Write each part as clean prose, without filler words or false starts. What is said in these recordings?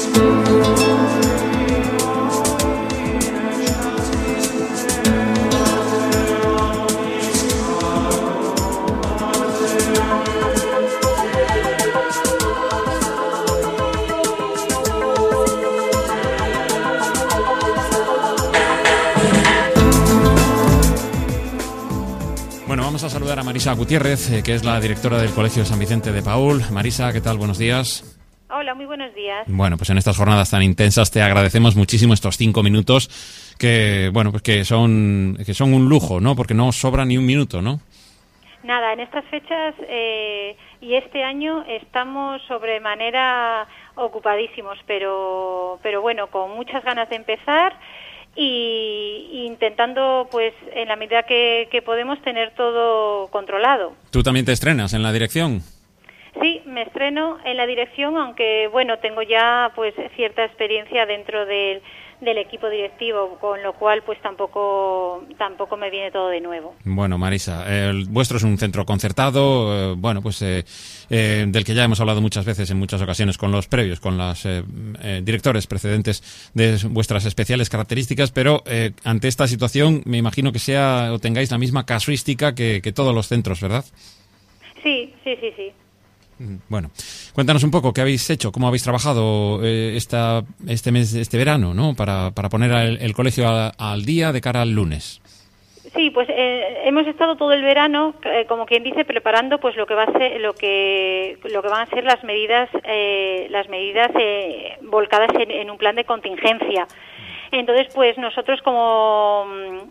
Vamos a saludar a Marisa Gutiérrez, que es la directora del Colegio San Vicente de Paúl. Marisa, ¿qué tal? Buenos días. Hola, muy buenos días. Bueno, pues en estas jornadas tan intensas te agradecemos muchísimo estos 5 minutos que, bueno, pues que son un lujo, ¿no? Porque no sobra ni un minuto, ¿no? Nada, en estas fechas y este año estamos sobremanera ocupadísimos, pero bueno, con muchas ganas de empezar y intentando, pues, en la medida que podemos, tener todo controlado. ¿Tú también te estrenas en la dirección? Sí, me estreno en la dirección, aunque, bueno, tengo ya, pues, cierta experiencia dentro del equipo directivo, con lo cual, pues, tampoco me viene todo de nuevo. Bueno, Marisa, el vuestro es un centro concertado, del que ya hemos hablado muchas veces, en muchas ocasiones, con los previos, con los directores precedentes de vuestras especiales características, pero ante esta situación me imagino que tengáis la misma casuística que todos los centros, ¿verdad? Sí. Bueno, cuéntanos un poco qué habéis hecho, cómo habéis trabajado este verano, ¿no? Para poner el colegio al día de cara al lunes. Sí, pues hemos estado todo el verano, como quien dice, preparando, pues, lo que va a ser, lo que van a ser las medidas volcadas en un plan de contingencia. Entonces, pues, nosotros como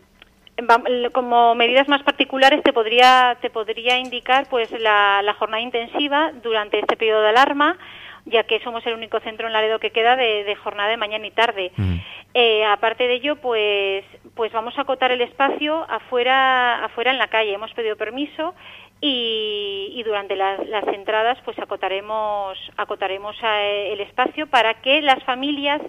medidas más particulares te podría indicar, pues, la jornada intensiva durante este periodo de alarma, ya que somos el único centro en Laredo que queda de jornada de mañana y tarde. Aparte de ello, pues vamos a acotar el espacio afuera en la calle. Hemos pedido permiso y durante las entradas, pues acotaremos el espacio para que las familias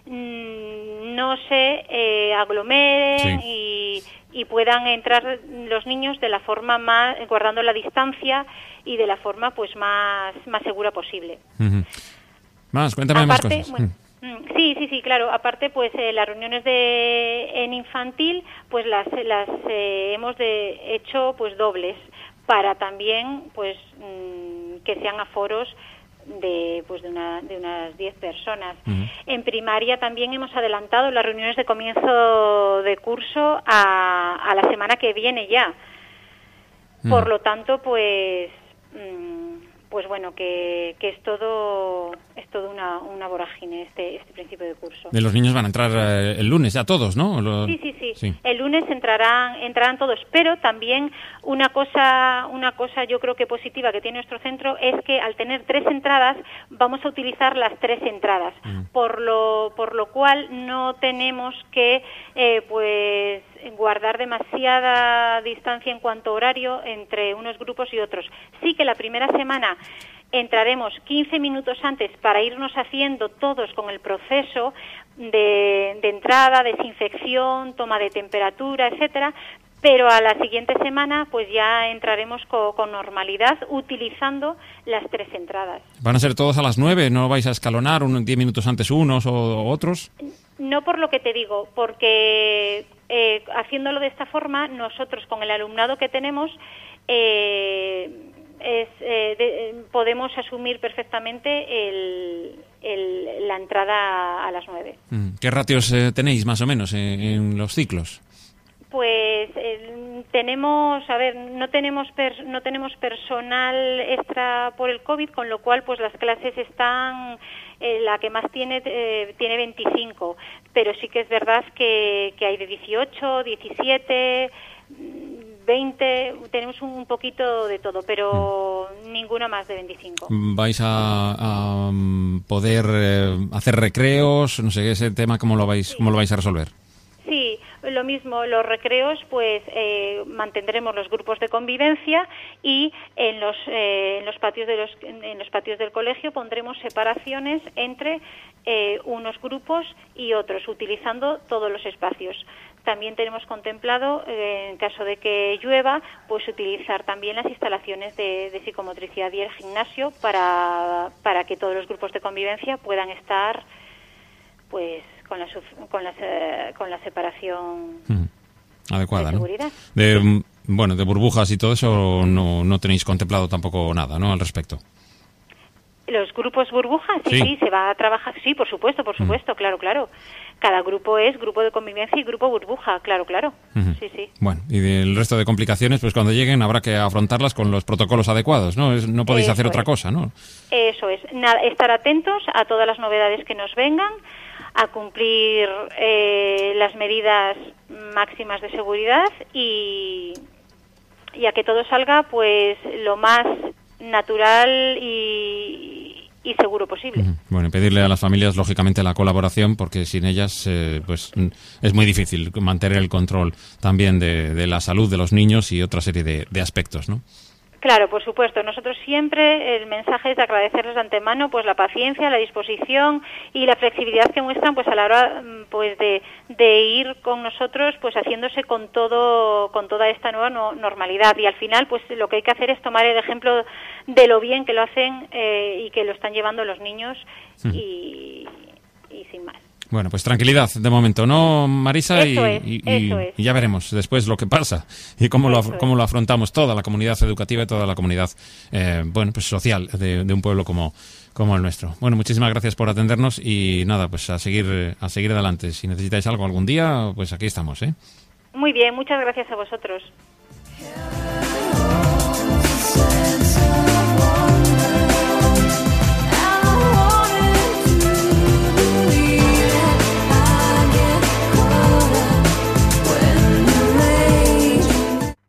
no se aglomeren, sí, y puedan entrar los niños de la forma más, guardando la distancia y de la forma, pues, más segura posible. Cuéntame aparte, más cosas. Bueno, sí, claro. Aparte, pues, las reuniones en infantil, pues las hemos hecho, pues, dobles, para también, pues, que sean aforos de unas 10 personas. En primaria también hemos adelantado las reuniones de comienzo de curso a la semana que viene ya. Por lo tanto, pues bueno, que es todo una vorágine este principio de curso. De los niños van a entrar el lunes ya todos, ¿no? Sí. El lunes entrarán todos, pero también una cosa yo creo que positiva que tiene nuestro centro es que al tener 3 entradas vamos a utilizar las 3 entradas, por lo cual no tenemos que pues guardar demasiada distancia en cuanto a horario entre unos grupos y otros. Sí que la primera semana entraremos 15 minutos antes para irnos haciendo todos con el proceso de entrada, desinfección, toma de temperatura, etcétera, pero a la siguiente semana pues ya entraremos con normalidad utilizando las 3 entradas. ¿Van a ser todos a las 9? ¿No vais a escalonar 10 minutos antes unos o otros? No, por lo que te digo, porque haciéndolo de esta forma, nosotros con el alumnado que tenemos podemos asumir perfectamente la entrada a las 9. ¿Qué ratios tenéis más o menos en los ciclos? Pues no tenemos personal extra por el COVID, con lo cual pues las clases están, la que más tiene 25, pero sí que es verdad que hay de 18, 17, 20, tenemos un poquito de todo, pero ninguna más de 25. ¿Vais a poder hacer recreos? No sé, ese tema, ¿cómo lo vais a resolver? Sí, lo mismo, los recreos, pues mantendremos los grupos de convivencia y en los patios del colegio pondremos separaciones entre unos grupos y otros, utilizando todos los espacios. también tenemos contemplado, en caso de que llueva, pues utilizar también las instalaciones de psicomotricidad y el gimnasio para que todos los grupos de convivencia puedan estar pues con la separación adecuada, de seguridad. ¿no? De burbujas y todo eso no tenéis contemplado tampoco nada, ¿no?, al respecto. Los grupos burbujas, sí, se va a trabajar, sí, por supuesto, claro. Cada grupo es grupo de convivencia y grupo burbuja, claro. Sí. Bueno, y del resto de complicaciones, pues cuando lleguen habrá que afrontarlas con los protocolos adecuados, ¿no? No podéis hacer otra cosa, ¿no? Eso es, estar atentos a todas las novedades que nos vengan, a cumplir las medidas máximas de seguridad y a que todo salga pues lo más natural y seguro posible. Bueno, pedirle a las familias, lógicamente, la colaboración, porque sin ellas pues es muy difícil mantener el control también de la salud de los niños y otra serie de aspectos, ¿no? Claro, por supuesto. Nosotros siempre el mensaje es de agradecerles de antemano pues la paciencia, la disposición y la flexibilidad que muestran pues a la hora pues de ir con nosotros pues haciéndose con toda esta nueva normalidad, y al final pues lo que hay que hacer es tomar el ejemplo de lo bien que lo hacen y que lo están llevando los niños y sin más. Bueno, pues tranquilidad de momento, ¿no, Marisa? Eso es. Y ya veremos después lo que pasa y cómo lo afrontamos toda la comunidad educativa y toda la comunidad pues social de un pueblo como el nuestro. Bueno, muchísimas gracias por atendernos y nada, pues a seguir adelante. Si necesitáis algo algún día, pues aquí estamos, ¿eh? Muy bien, muchas gracias a vosotros.